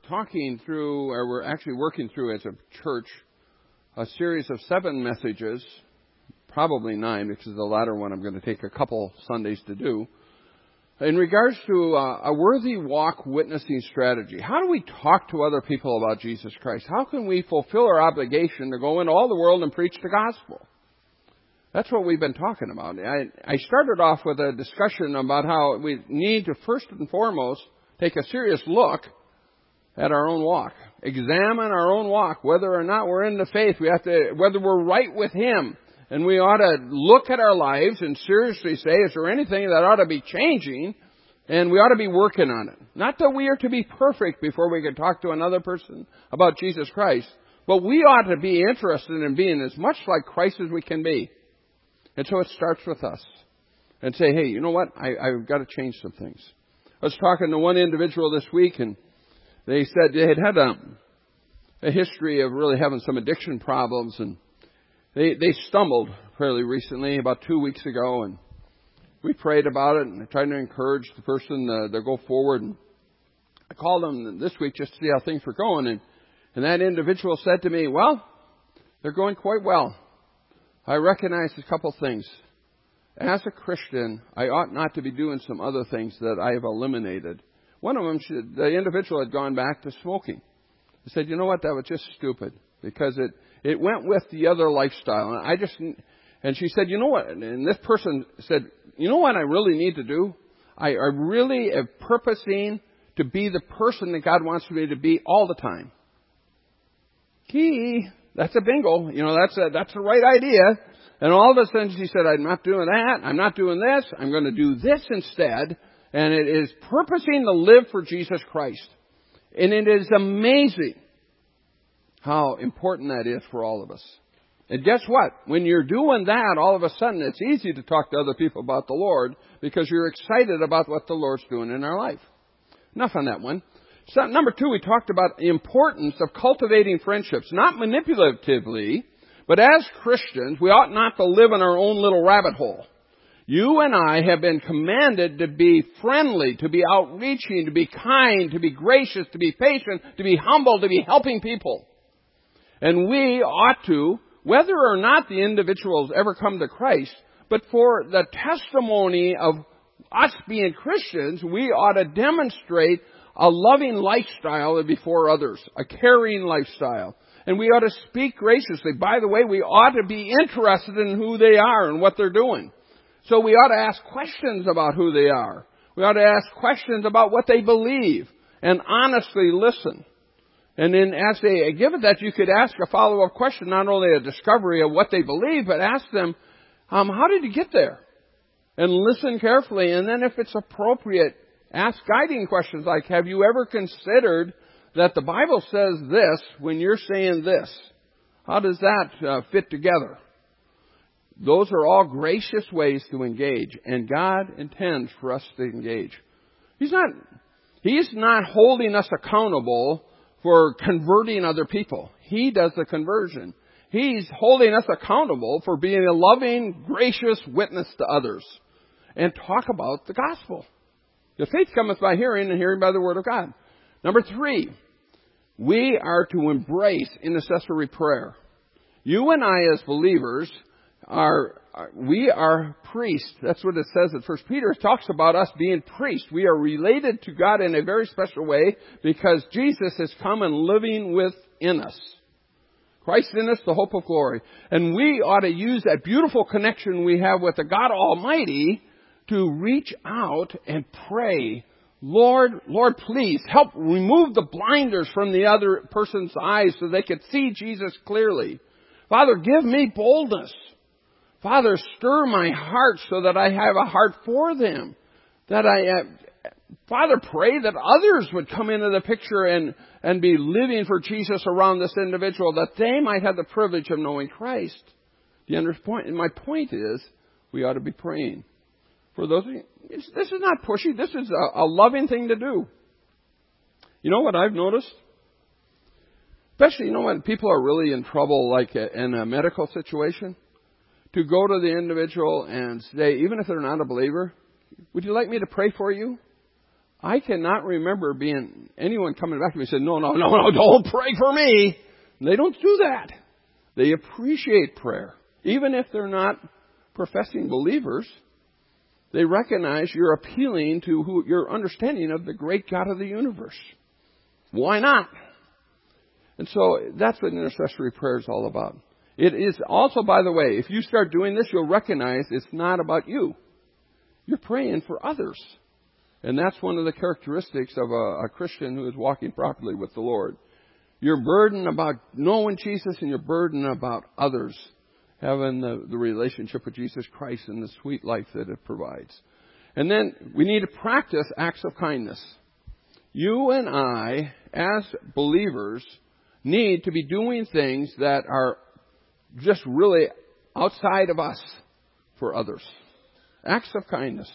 we're actually working through as a church, a series of 7 messages, probably 9, because the latter one I'm going to take a couple Sundays to do, in regards to a worthy walk witnessing strategy. How do we talk to other people about Jesus Christ? How can we fulfill our obligation to go into all the world and preach the gospel? That's what we've been talking about. I started off with a discussion about how we need to first and foremost take a serious look at our own walk. Examine our own walk, whether or not we're in the faith. Whether we're right with Him. And we ought to look at our lives and seriously say, is there anything that ought to be changing? And we ought to be working on it. Not that we are to be perfect before we can talk to another person about Jesus Christ, but we ought to be interested in being as much like Christ as we can be. And so it starts with us. And say, hey, you know what? I've got to change some things. I was talking to one individual this week, and they said they had a history of really having some addiction problems, and they stumbled fairly recently, about 2 weeks ago, and we prayed about it, and I tried to encourage the person to go forward. And I called them this week just to see how things were going, and that individual said to me, well, they're going quite well. I recognize a couple things. As a Christian, I ought not to be doing some other things that I have eliminated. One of them, the individual had gone back to smoking. He said, you know what, that was just stupid, because it went with the other lifestyle. And she said, you know what, and this person said, you know what I really need to do? I really am purposing to be the person that God wants me to be all the time. That's a bingo. You know, that's the right idea. And all of a sudden she said, I'm not doing that. I'm not doing this. I'm going to do this instead. And it is purposing to live for Jesus Christ. And it is amazing how important that is for all of us. And guess what? When you're doing that, all of a sudden it's easy to talk to other people about the Lord because you're excited about what the Lord's doing in our life. Enough on that one. So, number 2, we talked about the importance of cultivating friendships, not manipulatively, but as Christians, we ought not to live in our own little rabbit hole. You and I have been commanded to be friendly, to be outreaching, to be kind, to be gracious, to be patient, to be humble, to be helping people. And we ought to, whether or not the individuals ever come to Christ, but for the testimony of us being Christians, we ought to demonstrate a loving lifestyle before others, a caring lifestyle. And we ought to speak graciously. By the way, we ought to be interested in who they are and what they're doing. So we ought to ask questions about who they are. We ought to ask questions about what they believe and honestly listen. And then as they give it that, you could ask a follow-up question, not only a discovery of what they believe, but ask them, how did you get there? And listen carefully. And then if it's appropriate, ask guiding questions like, have you ever considered that the Bible says this when you're saying this? How does that fit together? Those are all gracious ways to engage, and God intends for us to engage. He's not holding us accountable for converting other people. He does the conversion. He's holding us accountable for being a loving, gracious witness to others and talk about the gospel. The faith cometh by hearing, and hearing by the word of God. Number 3, we are to embrace intercessory prayer. You and I as believers we are priests. That's what it says at 1 Peter. It talks about us being priests. We are related to God in a very special way because Jesus has come and living within us. Christ in us, the hope of glory. And we ought to use that beautiful connection we have with the God Almighty to reach out and pray, Lord, please help remove the blinders from the other person's eyes so they could see Jesus clearly. Father, give me boldness. Father, stir my heart so that I have a heart for them. Father, pray that others would come into the picture and be living for Jesus around this individual, that they might have the privilege of knowing Christ. Do you understand? And my point is, we ought to be praying for those. This is not pushy. This is a loving thing to do. You know what I've noticed? Especially, when people are really in trouble, like in a medical situation, to go to the individual and say, even if they're not a believer, would you like me to pray for you? I cannot remember anyone coming back to me and saying, no, don't pray for me. And they don't do that. They appreciate prayer. Even if they're not professing believers, they recognize you're appealing to your understanding of the great God of the universe. Why not? And so that's what intercessory prayer is all about. It is also, by the way, if you start doing this, you'll recognize it's not about you. You're praying for others. And that's one of the characteristics of a Christian who is walking properly with the Lord. You're burdened about knowing Jesus, and you're burdened about others having the relationship with Jesus Christ and the sweet life that it provides. And then we need to practice acts of kindness. You and I, as believers, need to be doing things that are just really outside of us for others. Acts of kindness.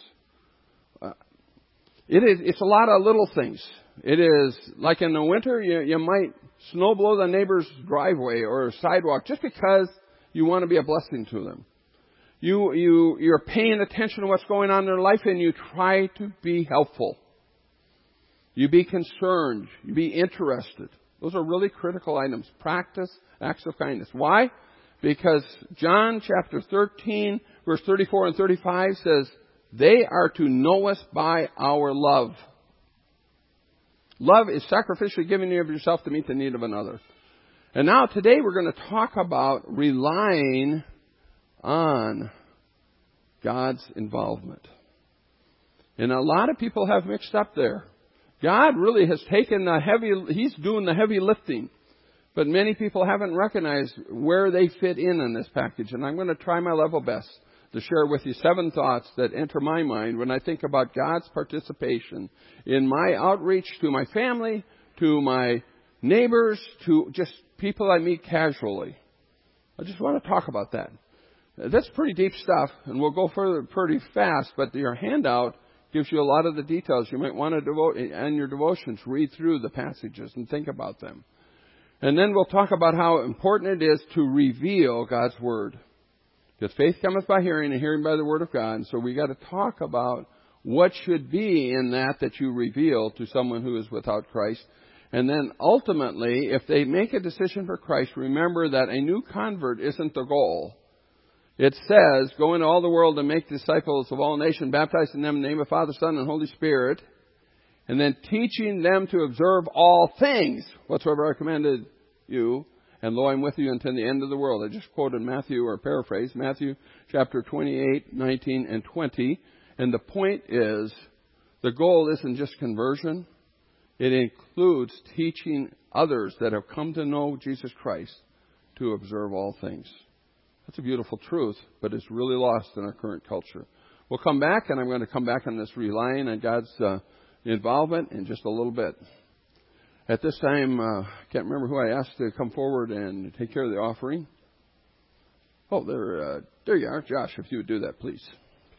It's a lot of little things. It is like in the winter, you might snow blow the neighbor's driveway or sidewalk just because you want to be a blessing to them. You're paying attention to what's going on in their life, and you try to be helpful. You be concerned. You be interested. Those are really critical items. Practice acts of kindness. Why? Because John chapter 13, verse 34 and 35 says, they are to know us by our love. Love is sacrificially giving of yourself to meet the need of another. And now today we're going to talk about relying on God's involvement. And a lot of people have mixed up there. God really has taken He's doing the heavy lifting. But many people haven't recognized where they fit in this package. And I'm going to try my level best to share with you 7 thoughts that enter my mind when I think about God's participation in my outreach to my family, to my neighbors, to just people I meet casually. I just want to talk about that. That's pretty deep stuff, and we'll go further pretty fast, but your handout gives you a lot of the details. You might want to devote, and your devotions, read through the passages and think about them. And then we'll talk about how important it is to reveal God's Word. Because faith cometh by hearing, and hearing by the Word of God. And so we got to talk about what should be in that you reveal to someone who is without Christ. And then ultimately, if they make a decision for Christ, remember that a new convert isn't the goal. It says, go into all the world and make disciples of all nations, baptizing them in the name of the Father, Son, and Holy Spirit, and then teaching them to observe all things whatsoever I commanded you. And lo, I'm with you until the end of the world. I just quoted Matthew, or paraphrased, Matthew chapter 28, 19, and 20. And the point is, the goal isn't just conversion. It includes teaching others that have come to know Jesus Christ to observe all things. That's a beautiful truth, but it's really lost in our current culture. We'll come back, and I'm going to come back on this relying on God's involvement in just a little bit. At this time, I can't remember who I asked to come forward and take care of the offering. Oh, there you are. Josh, if you would do that, please.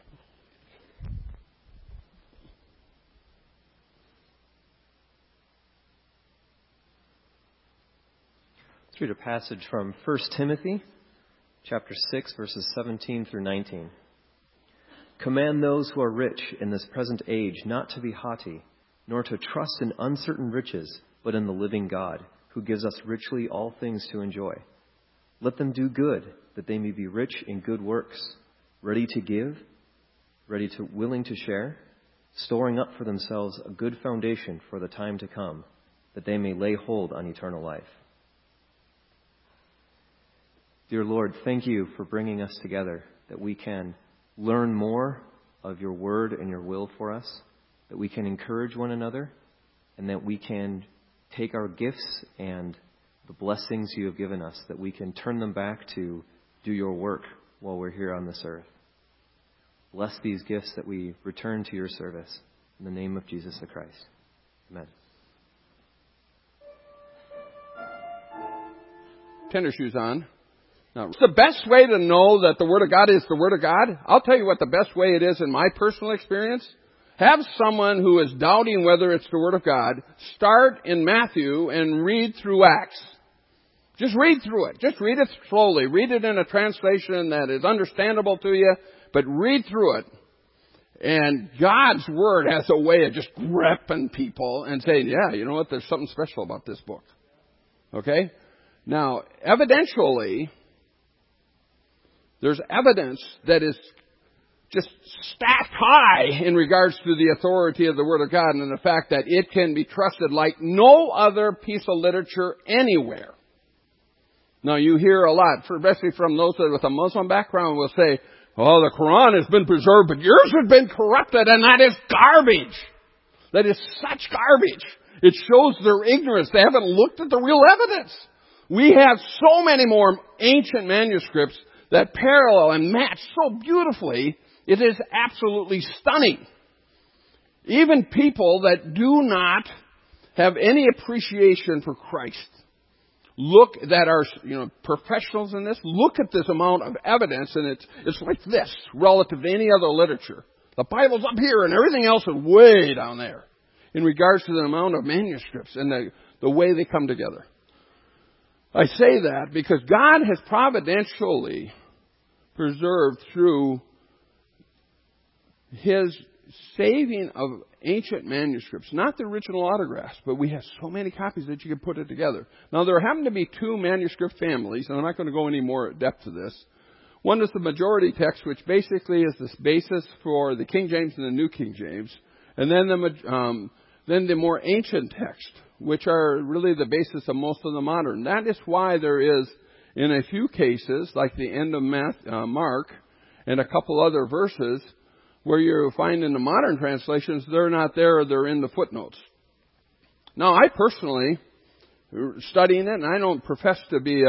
Let's read a passage from 1 Timothy chapter 6, verses 17 through 19. Command those who are rich in this present age not to be haughty, nor to trust in uncertain riches, but in the living God, who gives us richly all things to enjoy. Let them do good, that they may be rich in good works, ready to give, willing to share, storing up for themselves a good foundation for the time to come, that they may lay hold on eternal life. Dear Lord, thank you for bringing us together, that we can learn more of your word and your will for us, that we can encourage one another, and that we can take our gifts and the blessings you have given us, that we can turn them back to do your work while we're here on this earth. Bless these gifts that we return to your service. In the name of Jesus the Christ. Amen. Tennis shoes on. Now, the best way to know that the Word of God is the Word of God, I'll tell you what the best way it is in my personal experience. Have someone who is doubting whether it's the Word of God start in Matthew and read through Acts. Just read through it. Just read it slowly. Read it in a translation that is understandable to you, but read through it. And God's Word has a way of just gripping people and saying, yeah, you know what, there's something special about this book. Okay? Now, evidentially, there's evidence that is just stacked high in regards to the authority of the Word of God and the fact that it can be trusted like no other piece of literature anywhere. Now, you hear a lot, especially from those that with a Muslim background will say, oh, the Quran has been preserved, but yours has been corrupted, and that is garbage. That is such garbage. It shows their ignorance. They haven't looked at the real evidence. We have so many more ancient manuscripts that parallel and match so beautifully. It is absolutely stunning. Even people that do not have any appreciation for Christ, that are, professionals in this, look at this amount of evidence, and it's like this relative to any other literature. The Bible's up here, and everything else is way down there in regards to the amount of manuscripts and the way they come together. I say that because God has providentially preserved through His saving of ancient manuscripts, not the original autographs, but we have so many copies that you can put it together. Now, there happen to be two manuscript families, and I'm not going to go any more depth to this. One is the majority text, which basically is the basis for the King James and the New King James, and then the more ancient text, which are really the basis of most of the modern. That is why there is, in a few cases, like the end of Mark and a couple other verses, where you find in the modern translations, they're not there or they're in the footnotes. Now, I personally, studying it, and I don't profess to be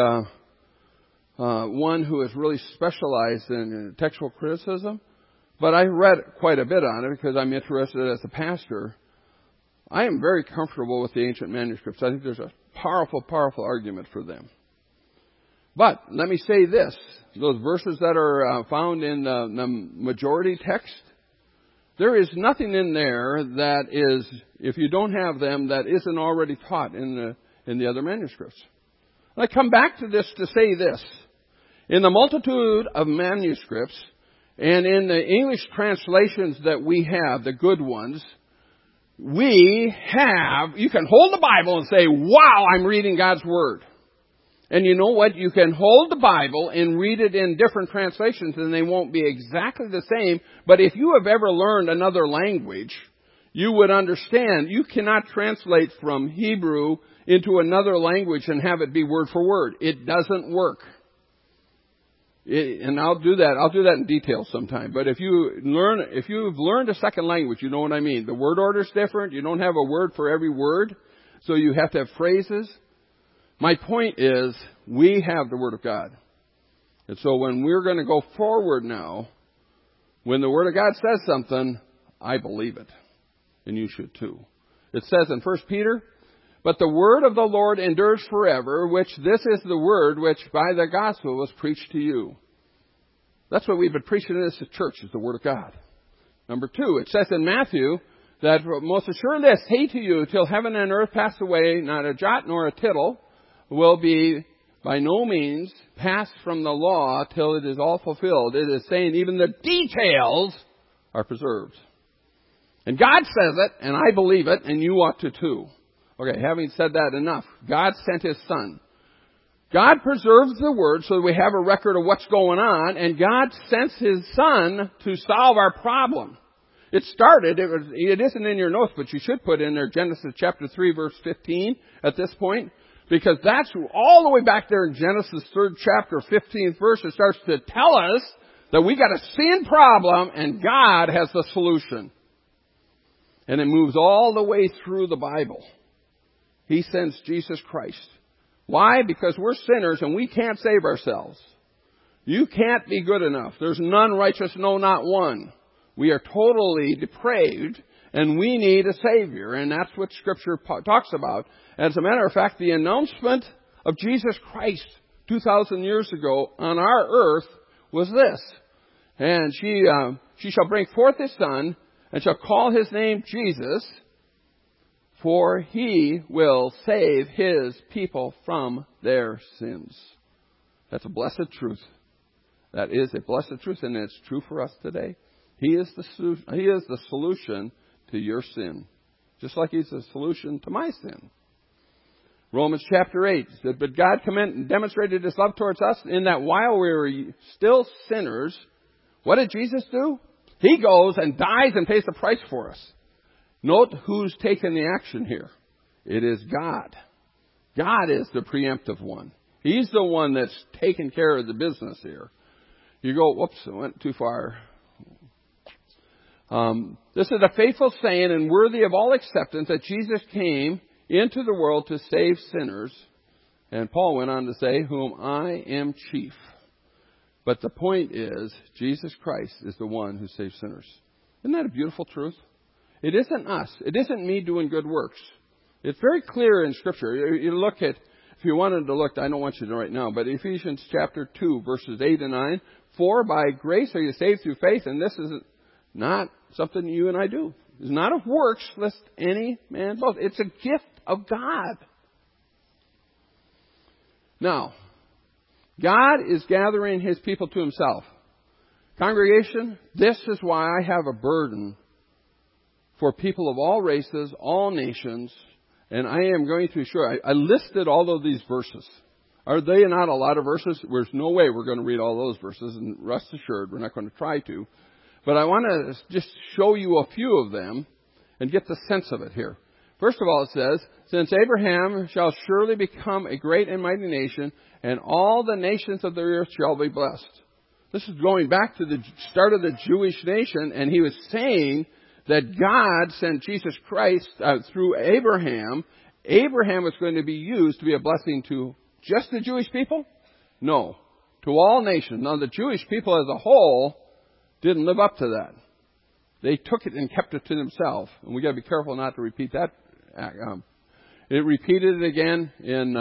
one who is really specialized in textual criticism, but I read quite a bit on it because I'm interested as a pastor. I am very comfortable with the ancient manuscripts. I think there's a powerful, powerful argument for them. But let me say this. Those verses that are found in the majority text, there is nothing in there that is, if you don't have them, that isn't already taught in the other manuscripts. I come back to this to say this. In the multitude of manuscripts and in the English translations that we have, the good ones, you can hold the Bible and say, wow, I'm reading God's Word. And you know what? You can hold the Bible and read it in different translations and they won't be exactly the same. But if you have ever learned another language, you would understand you cannot translate from Hebrew into another language and have it be word for word. It doesn't work. And I'll do that in detail sometime. But if you've learned a second language, you know what I mean. The word order's different. You don't have a word for every word. So you have to have phrases. My point is, we have the Word of God. And so when we're going to go forward now, when the Word of God says something, I believe it. And you should too. It says in 1 Peter, but the word of the Lord endures forever, which this is the word which by the gospel was preached to you. That's what we've been preaching in this church, is the Word of God. Number 2, it says in Matthew that most assuredly I say to you, till heaven and earth pass away, not a jot nor a tittle will be by no means passed from the law till it is all fulfilled. It is saying even the details are preserved. And God says it, and I believe it, and you ought to too. Okay, having said that, enough. God sent His Son. God preserves the Word so that we have a record of what's going on, and God sends His Son to solve our problem. It isn't in your notes, but you should put in there Genesis chapter 3, verse 15 at this point. Because that's all the way back there in Genesis 3rd chapter, 15th verse, it starts to tell us that we got a sin problem and God has the solution. And it moves all the way through the Bible. He sends Jesus Christ. Why? Because we're sinners and we can't save ourselves. You can't be good enough. There's none righteous, no, not one. We are totally depraved and we need a Savior. And that's what Scripture talks about. As a matter of fact, the announcement of Jesus Christ 2,000 years ago on our earth was this. And she shall bring forth His Son and shall call His name Jesus, for He will save His people from their sins. That's a blessed truth. That is a blessed truth, and it's true for us today. He is the solution to your sin, just like He's the solution to my sin. Romans chapter 8 said, but God demonstrated His love towards us in that while we were still sinners, what did Jesus do? He goes and dies and pays the price for us. Note who's taken the action here. It is God. God is the preemptive one. He's the one that's taken care of the business here. You go, whoops, I went too far. This is a faithful saying and worthy of all acceptance that Jesus came into the world to save sinners. And Paul went on to say, whom I am chief. But the point is, Jesus Christ is the one who saves sinners. Isn't that a beautiful truth? It isn't us. It isn't me doing good works. It's very clear in Scripture. You look at, if you wanted to look, I don't want you to right now, but Ephesians chapter 2, verses 8 and 9. For by grace are you saved through faith, and this is not something you and I do. It's not of works, lest any man boast. It's a gift of God. Now, God is gathering His people to Himself. Congregation, this is why I have a burden for people of all races, all nations, and I am going to show. I listed all of these verses. Are they not a lot of verses? There's no way we're going to read all those verses, and rest assured, we're not going to try to. But I want to just show you a few of them and get the sense of it here. First of all, it says, since Abraham shall surely become a great and mighty nation, and all the nations of the earth shall be blessed. This is going back to the start of the Jewish nation, and he was saying that God sent Jesus Christ through Abraham. Abraham was going to be used to be a blessing to just the Jewish people? No, to all nations. Now, the Jewish people as a whole didn't live up to that. They took it and kept it to themselves. And we got to be careful not to repeat that. It repeated it again in,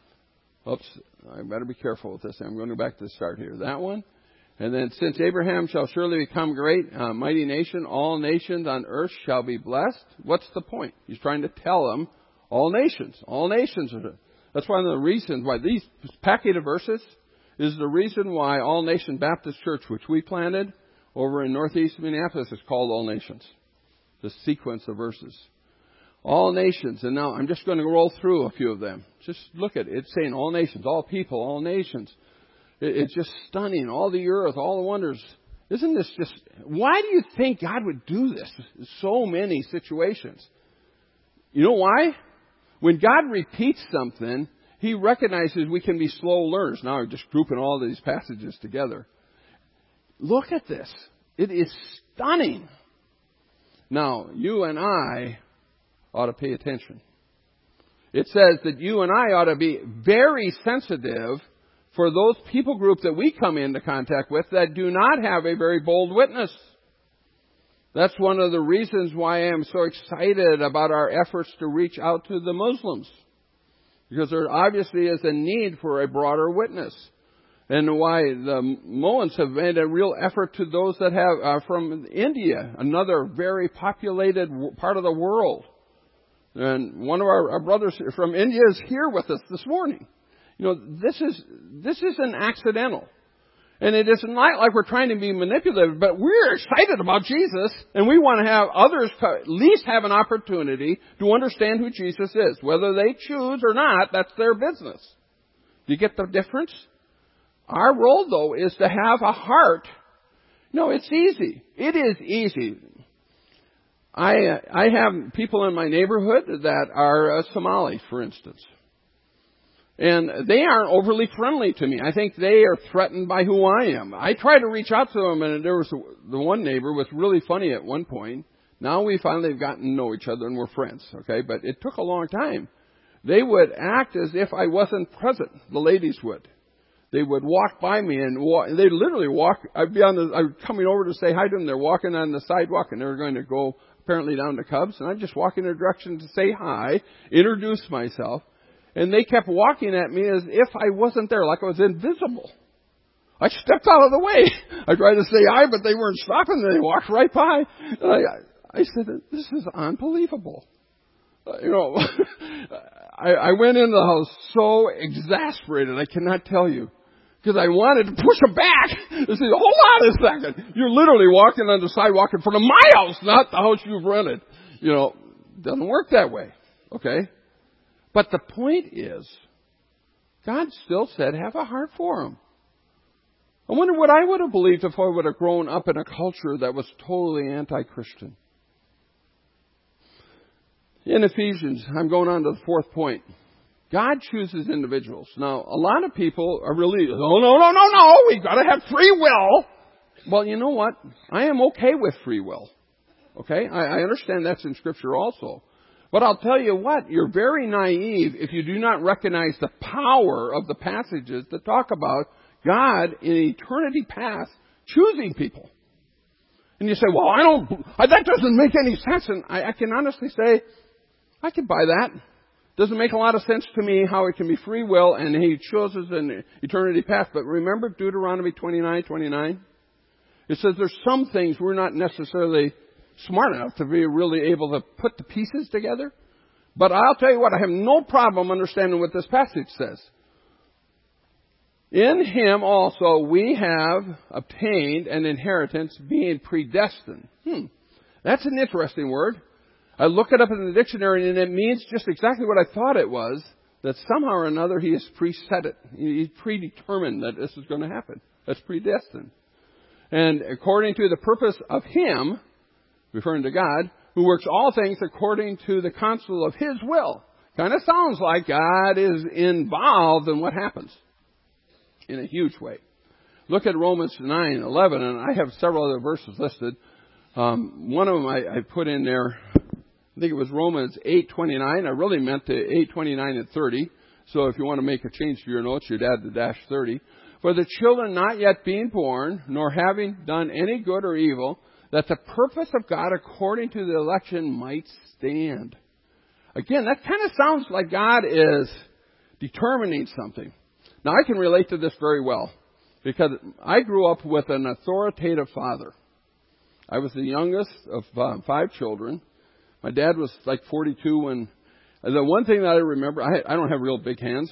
I better be careful with this. I'm going to go back to the start here. That one. And then, since Abraham shall surely become great, mighty nation, all nations on earth shall be blessed. What's the point? He's trying to tell them, all nations are. That's one of the reasons why these packet of verses is the reason why All Nation Baptist Church, which we planted over in northeast Minneapolis, is called All Nations. The sequence of verses. All nations. And now I'm just going to roll through a few of them. Just look at it. It's saying all nations, all people, all nations. It's just stunning. All the earth, all the wonders. Isn't this just... Why do you think God would do this in so many situations? You know why? When God repeats something, He recognizes we can be slow learners. Now I'm just grouping all these passages together. Look at this. It is stunning. Now, you and I ought to pay attention. It says that you and I ought to be very sensitive for those people groups that we come into contact with that do not have a very bold witness. That's one of the reasons why I am so excited about our efforts to reach out to the Muslims. Because there obviously is a need for a broader witness. And why the Mohans have made a real effort to those that have from India, another very populated part of the world. And one of our brothers from India is here with us this morning. You know, this isn't accidental. And it is not like we're trying to be manipulative, but we're excited about Jesus, and we want to have others at least have an opportunity to understand who Jesus is. Whether they choose or not, that's their business. Do you get the difference? Our role, though, is to have a heart. No, it's easy. It is easy. I have people in my neighborhood that are Somali, for instance. And they aren't overly friendly to me. I think they are threatened by who I am. I try to reach out to them, and there was the one neighbor was really funny at one point. Now we finally have gotten to know each other and we're friends, okay? But it took a long time. They would act as if I wasn't present. The ladies would. They would walk by me and they literally walk. I'm coming over to say hi to them. They're walking on the sidewalk and they're going to go apparently down to Cubs. And I'm just walking in their direction to say hi, introduce myself. And they kept walking at me as if I wasn't there, like I was invisible. I stepped out of the way. I tried to say hi, but they weren't stopping. They walked right by. And I said, this is unbelievable. I went into the house so exasperated, I cannot tell you. because I wanted to push them back and say, hold on a second. You're literally walking on the sidewalk in front of my house, not the house you've rented. It doesn't work that way. Okay? But the point is, God still said, have a heart for them. I wonder what I would have believed if I would have grown up in a culture that was totally anti-Christian. In Ephesians, I'm going on to the fourth point. God chooses individuals. Now, a lot of people are really, no, we've got to have free will. Well, you know what? I am okay with free will. Okay? I understand that's in Scripture also. But I'll tell you what, you're very naive if you do not recognize the power of the passages that talk about God in eternity past choosing people. And you say, well, that doesn't make any sense. And I can honestly say, I can buy that. Doesn't make a lot of sense to me how it can be free will and He chooses in eternity past. But remember Deuteronomy 29:29? It says there's some things we're not necessarily smart enough to be really able to put the pieces together. But I'll tell you what, I have no problem understanding what this passage says. In Him also we have obtained an inheritance, being predestined. That's an interesting word. I look it up in the dictionary and it means just exactly what I thought it was, that somehow or another He has preset it. He's predetermined that this is going to happen. That's predestined. And according to the purpose of Him, referring to God, who works all things according to the counsel of His will. Kind of sounds like God is involved in what happens in a huge way. Look at Romans 9:11, and I have several other verses listed. One of them I put in there, I think it was Romans 8:29. I really meant to 8:29 and 30. So if you want to make a change to your notes, you'd add the dash 30. For the children not yet being born, nor having done any good or evil, that the purpose of God according to the election might stand. Again, that kind of sounds like God is determining something. Now, I can relate to this very well because I grew up with an authoritative father. I was the youngest of 5 children. My dad was like 42 when... The one thing that I remember, I don't have real big hands,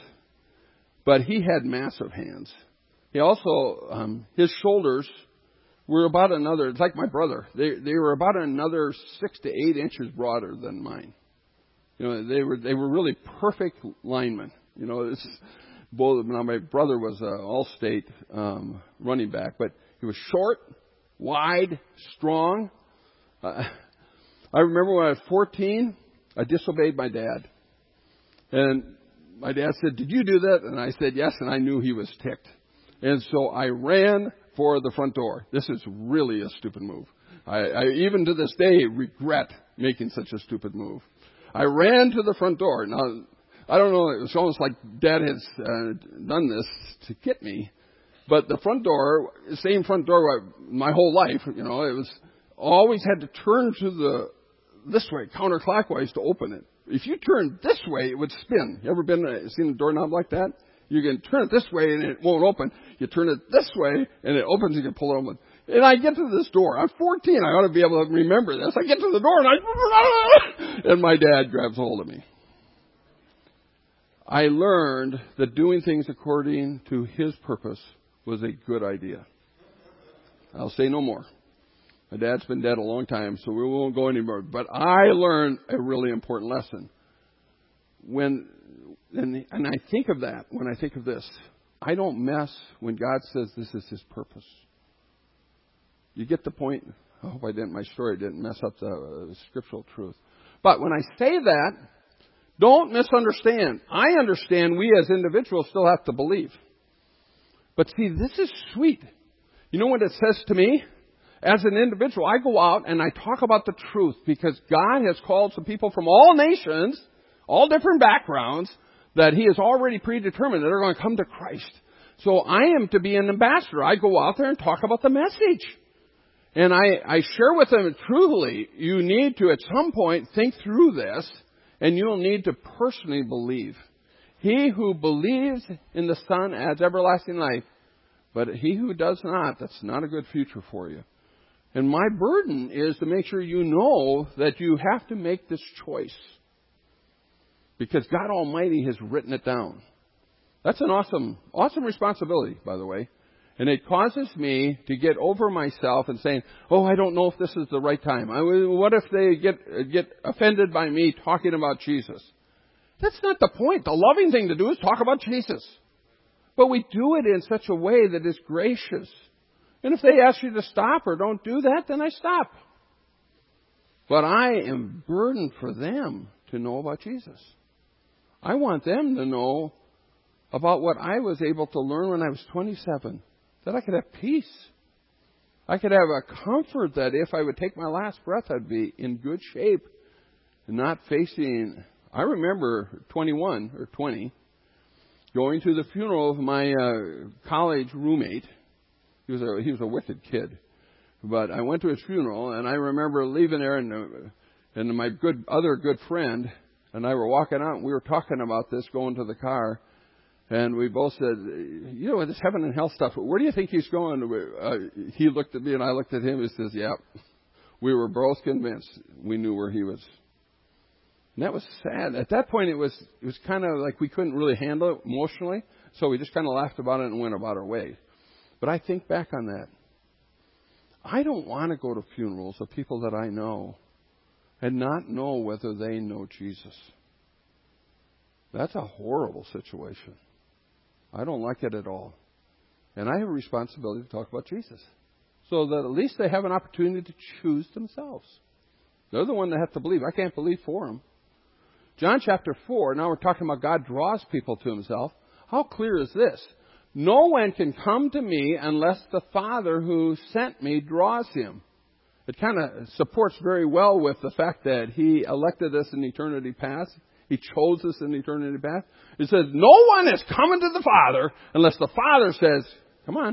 but he had massive hands. He also, his shoulders were about another, it's like my brother. They were about another 6 to 8 inches broader than mine. They were really perfect linemen. It's both. Now my brother was an all-state running back, but he was short, wide, strong. I remember when I was 14, I disobeyed my dad, and my dad said, "Did you do that?" And I said, "Yes," and I knew he was ticked, and so I ran for the front door. This is really a stupid move. I even to this day regret making such a stupid move. I ran to the front door. Now, I don't know, it was almost like Dad has done this to get me. But the front door, same front door my whole life, it was always had to turn to this way, counterclockwise to open it. If you turn this way, it would spin. You ever seen a doorknob like that? You can turn it this way and it won't open. You turn it this way and it opens and you can pull it open. And I get to this door. I'm 14. I ought to be able to remember this. I get to the door and my dad grabs hold of me. I learned that doing things according to His purpose was a good idea. I'll say no more. My dad's been dead a long time, so we won't go anymore. But I learned a really important lesson. And I think of that when I think of this. I don't mess when God says this is His purpose. You get the point? I hope my story didn't mess up the scriptural truth. But when I say that, don't misunderstand. I understand we as individuals still have to believe. But see, this is sweet. You know what it says to me? As an individual, I go out and I talk about the truth because God has called some people from all nations, all different backgrounds, that He has already predetermined that are going to come to Christ. So I am to be an ambassador. I go out there and talk about the message. And I share with them truthfully, you need to at some point think through this, and you'll need to personally believe. He who believes in the Son has everlasting life, but he who does not, that's not a good future for you. And my burden is to make sure you know that you have to make this choice. Because God Almighty has written it down. That's an awesome responsibility, by the way. And it causes me to get over myself and saying, oh, I don't know if this is the right time. What if they get offended by me talking about Jesus? That's not the point. The loving thing to do is talk about Jesus. But we do it in such a way that is gracious. And if they ask you to stop or don't do that, then I stop. But I am burdened for them to know about Jesus. I want them to know about what I was able to learn when I was 27. That I could have peace. I could have a comfort that if I would take my last breath, I'd be in good shape and not facing... I remember 21 or 20 going to the funeral of my college roommate. He was a wicked kid. But I went to his funeral, and I remember leaving there, and my other good friend and I were walking out, and we were talking about this going to the car. And we both said, this heaven and hell stuff, where do you think he's going? He looked at me and I looked at him and says, yeah. We were both convinced we knew where he was. And that was sad. At that point, it was kind of like we couldn't really handle it emotionally. So we just kind of laughed about it and went about our way. But I think back on that. I don't want to go to funerals of people that I know and not know whether they know Jesus. That's a horrible situation. I don't like it at all. And I have a responsibility to talk about Jesus. So that at least they have an opportunity to choose themselves. They're the one that have to believe. I can't believe for them. John chapter 4, now we're talking about God draws people to himself. How clear is this? No one can come to me unless the Father who sent me draws him. It kind of supports very well with the fact that he elected us in eternity past. He chose us in eternity past. It says, no one is coming to the Father unless the Father says, come on.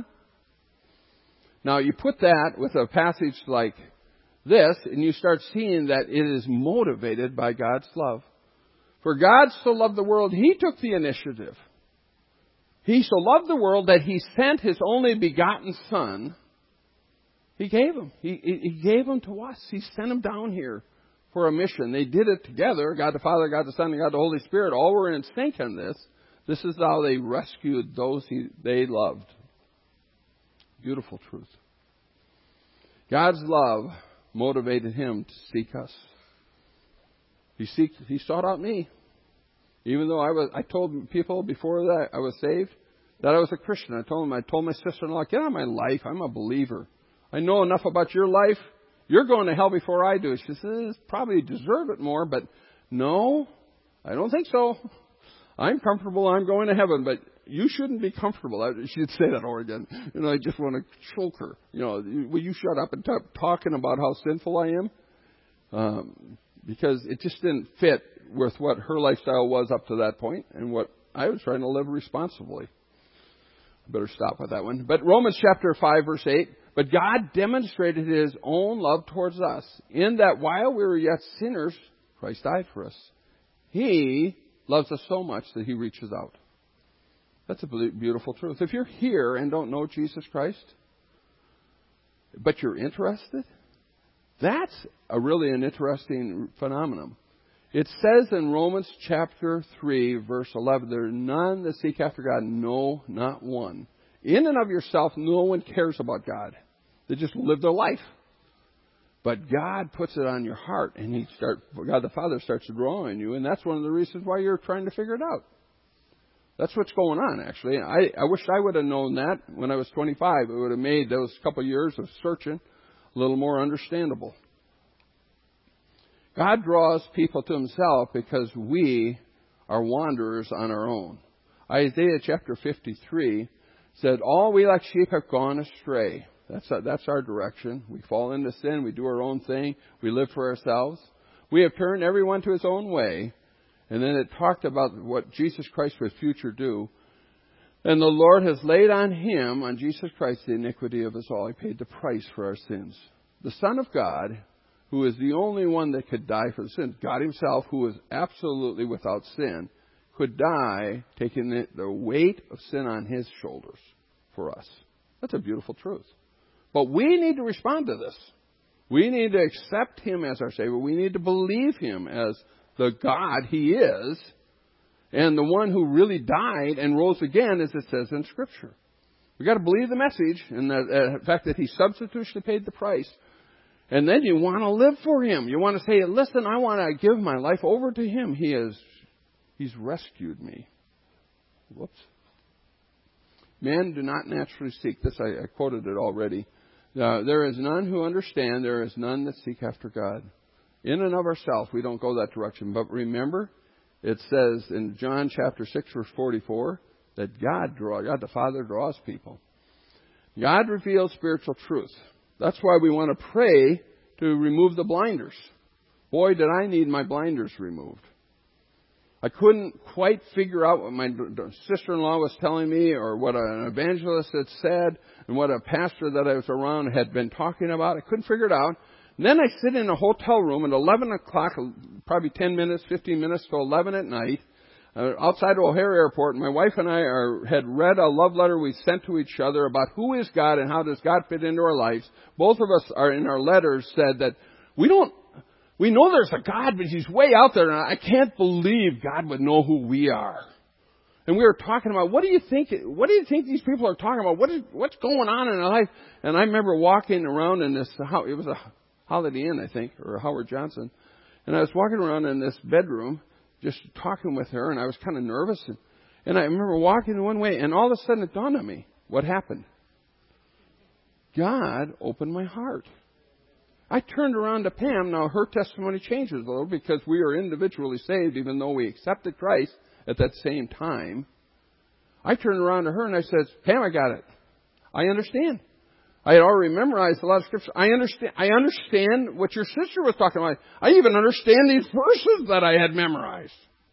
Now, you put that with a passage like this, and you start seeing that it is motivated by God's love. For God so loved the world, he took the initiative. He so loved the world that he sent his only begotten Son. He gave him. He gave him to us. He sent him down here for a mission. They did it together. God the Father, God the Son, and God the Holy Spirit all were in sync on this. This is how they rescued those they loved. Beautiful truth. God's love motivated him to seek us. He sought out me. Even though I told people before that I was saved that I was a Christian. I told my sister-in-law, get out of my life. I'm a believer. I know enough about your life. You're going to hell before I do. She says, probably deserve it more, but no, I don't think so. I'm comfortable. I'm going to heaven, but you shouldn't be comfortable. She'd say that over again. I just want to choke her. Will you shut up and talking about how sinful I am? Because it just didn't fit with what her lifestyle was up to that point and what I was trying to live responsibly. I better stop with that one. But Romans chapter 5, verse 8, but God demonstrated his own love towards us in that while we were yet sinners, Christ died for us. He loves us so much that he reaches out. That's a beautiful truth. If you're here and don't know Jesus Christ, but you're interested, that's really an interesting phenomenon. It says in Romans chapter 3, verse 11, there are none that seek after God, no, not one. In and of yourself, no one cares about God. They just live their life. But God puts it on your heart, and God the Father starts drawing you, and that's one of the reasons why you're trying to figure it out. That's what's going on, actually. I wish I would have known that when I was 25. It would have made those couple of years of searching a little more understandable. God draws people to himself because we are wanderers on our own. Isaiah chapter 53 said, all we like sheep have gone astray. That's our direction. We fall into sin. We do our own thing. We live for ourselves. We have turned everyone to his own way. And then it talked about what Jesus Christ would future do. And the Lord has laid on him, on Jesus Christ, the iniquity of us all. He paid the price for our sins. The Son of God, who is the only one that could die for the sins, God himself, who is absolutely without sin, could die taking the weight of sin on his shoulders for us. That's a beautiful truth. But we need to respond to this. We need to accept him as our Savior. We need to believe him as the God he is. and the one who really died and rose again, as it says in Scripture. We've got to believe the message and the fact that He substitutionally paid the price. And then you want to live for Him. You want to say, listen, I want to give my life over to Him. He's rescued me. Whoops. Men do not naturally seek. This, I quoted it already. There is none who understand. There is none that seek after God. In and of ourselves, we don't go that direction. But remember, it says in John chapter 6, verse 44, that God the Father draws people. God reveals spiritual truth. That's why we want to pray to remove the blinders. Boy, did I need my blinders removed. I couldn't quite figure out what my sister-in-law was telling me or what an evangelist had said and what a pastor that I was around had been talking about. I couldn't figure it out. And then I sit in a hotel room at 11 o'clock, probably 10 minutes, 15 minutes to 11 at night, outside O'Hare Airport. My wife and I had read a love letter we sent to each other about who is God and how does God fit into our lives. Both of us are in our letters said that we know there's a God, but He's way out there, and I can't believe God would know who we are. And we were talking about, what do you think these people are talking about? What's going on in their life? And I remember walking around in this, it was a Holiday Inn, I think, or Howard Johnson. And I was walking around in this bedroom, just talking with her, and I was kind of nervous. And I remember walking one way, and all of a sudden it dawned on me what happened. God opened my heart. I turned around to Pam. Now, her testimony changes a little because we are individually saved, even though we accepted Christ at that same time. I turned around to her and I said, Pam, I got it. I understand. I had already memorized a lot of scripture. I understand what your sister was talking about. I even understand these verses that I had memorized.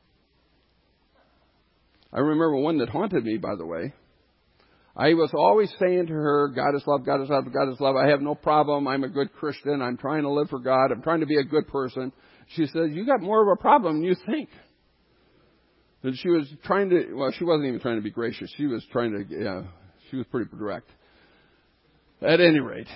I remember one that haunted me, by the way. I was always saying to her, God is love, God is love, God is love. I have no problem. I'm a good Christian. I'm trying to live for God. I'm trying to be a good person. She said, you got more of a problem than you think. And she was she wasn't even trying to be gracious. She was she was pretty direct. At any rate,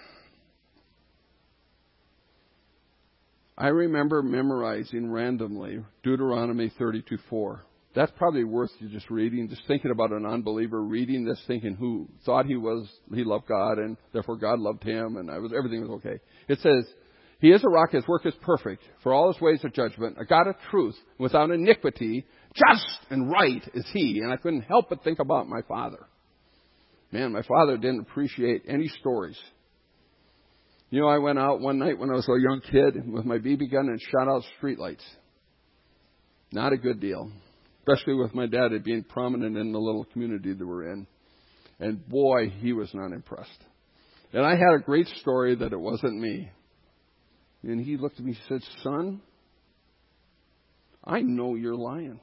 I remember memorizing randomly Deuteronomy 32:4. That's probably worth you just reading, just thinking about an unbeliever reading this, thinking who thought he loved God and therefore God loved him and everything was okay. It says, He is a rock, His work is perfect, for all His ways are judgment, a God of truth, without iniquity, just and right is He. And I couldn't help but think about my father. Man, my father didn't appreciate any stories. You know, I went out one night when I was a young kid with my BB gun and shot out streetlights. Not a good deal. Especially with my dad being prominent in the little community that we're in. And boy, he was not impressed. And I had a great story that it wasn't me. And he looked at me and said, son, I know you're lying.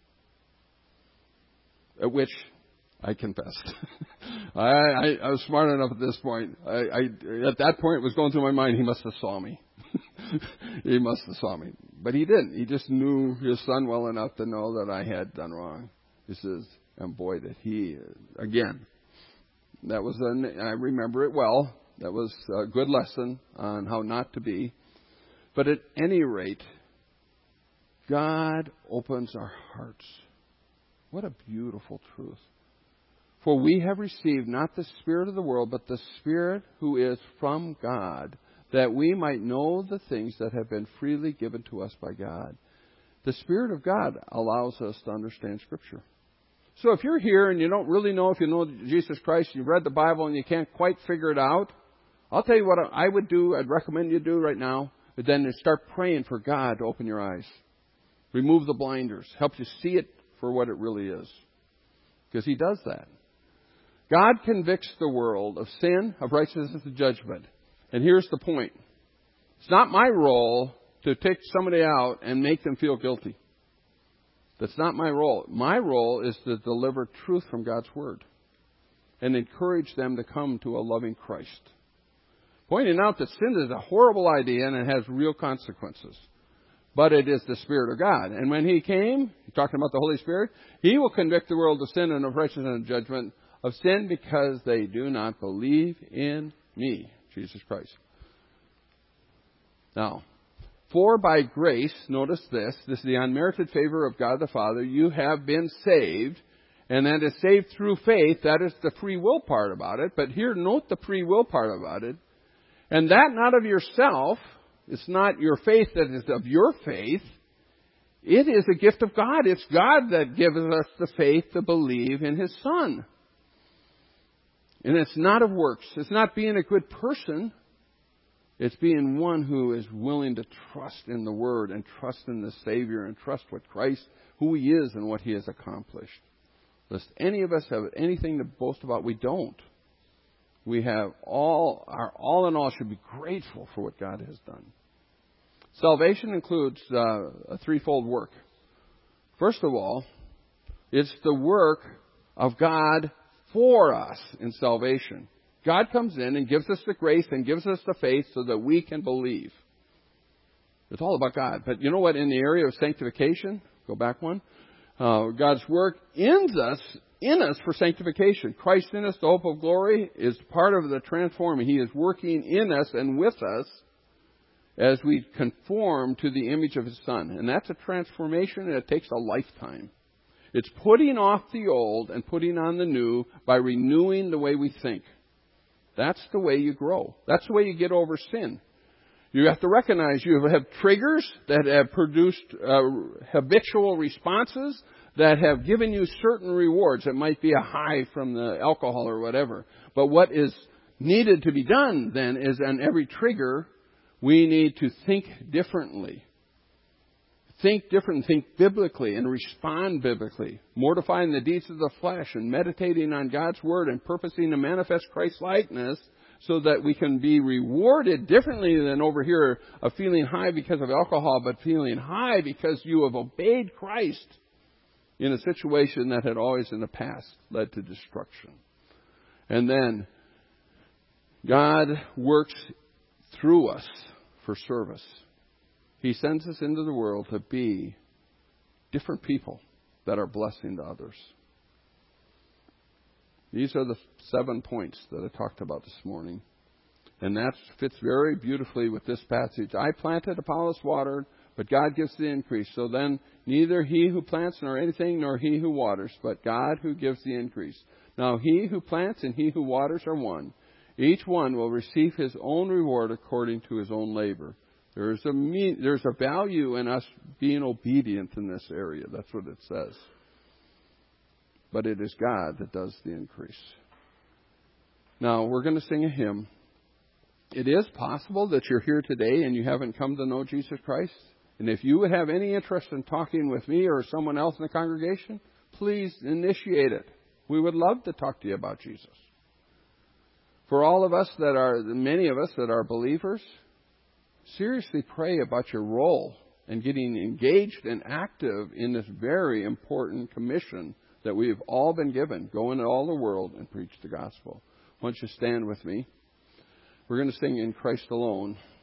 At which I confessed. I was smart enough at this point. At that point, it was going through my mind, he must have saw me. He must have saw me. But he didn't. He just knew his son well enough to know that I had done wrong. He says, and boy, did he, again, I remember it well. That was a good lesson on how not to be. But at any rate, God opens our hearts. What a beautiful truth. For we have received not the spirit of the world, but the Spirit who is from God, that we might know the things that have been freely given to us by God. The Spirit of God allows us to understand Scripture. So if you're here and you don't really know if you know Jesus Christ, you've read the Bible and you can't quite figure it out, I'll tell you what I would do, I'd recommend you do right now, but then start praying for God to open your eyes. Remove the blinders. Help you see it for what it really is. Because He does that. God convicts the world of sin, of righteousness, and judgment. And here's the point. It's not my role to take somebody out and make them feel guilty. That's not my role. My role is to deliver truth from God's Word and encourage them to come to a loving Christ. Pointing out that sin is a horrible idea and it has real consequences. But it is the Spirit of God. And when He came, talking about the Holy Spirit, He will convict the world of sin and of righteousness and judgment. Of sin because they do not believe in me, Jesus Christ. Now, For by grace, notice this is the unmerited favor of God the Father, you have been saved, and that is saved through faith. That is the free will part about it. But here, note the free will part about it. And that not of yourself. It's not your faith that is of your faith. It is a gift of God. It's God that gives us the faith to believe in His Son. And it's not of works. It's not being a good person. It's being one who is willing to trust in the Word and trust in the Savior and trust what Christ, who He is and what He has accomplished. Lest any of us have anything to boast about, we don't. We have all in all should be grateful for what God has done. Salvation includes a threefold work. First of all, it's the work of God for us in salvation. God comes in and gives us the grace and gives us the faith so that we can believe. It's all about God. But you know what? In the area of sanctification, go back one, God's work in us for sanctification. Christ in us, the hope of glory, is part of the transforming. He is working in us and with us as we conform to the image of His Son. And that's a transformation, and it takes a lifetime. It's putting off the old and putting on the new by renewing the way we think. That's the way you grow. That's the way you get over sin. You have to recognize you have triggers that have produced habitual responses that have given you certain rewards. It might be a high from the alcohol or whatever. But what is needed to be done then is on every trigger, we need to think differently. Think different, think biblically, and respond biblically. Mortifying the deeds of the flesh and meditating on God's Word and purposing to manifest Christ's likeness so that we can be rewarded differently than over here of feeling high because of alcohol, but feeling high because you have obeyed Christ in a situation that had always in the past led to destruction. And then God works through us for service. He sends us into the world to be different people that are blessing to others. These are the 7 points that I talked about this morning. And that fits very beautifully with this passage. I planted, Apollos watered, but God gives the increase. So then neither he who plants nor anything nor he who waters, but God who gives the increase. Now he who plants and he who waters are one. Each one will receive his own reward according to his own labor. There's a value in us being obedient in this area. That's what it says. But it is God that does the increase. Now, we're going to sing a hymn. It is possible that you're here today and you haven't come to know Jesus Christ. And if you would have any interest in talking with me or someone else in the congregation, please initiate it. We would love to talk to you about Jesus. For all of us many of us that are believers, seriously pray about your role in getting engaged and active in this very important commission that we have all been given. Go into all the world and preach the gospel. Why don't you stand with me? We're going to sing In Christ Alone.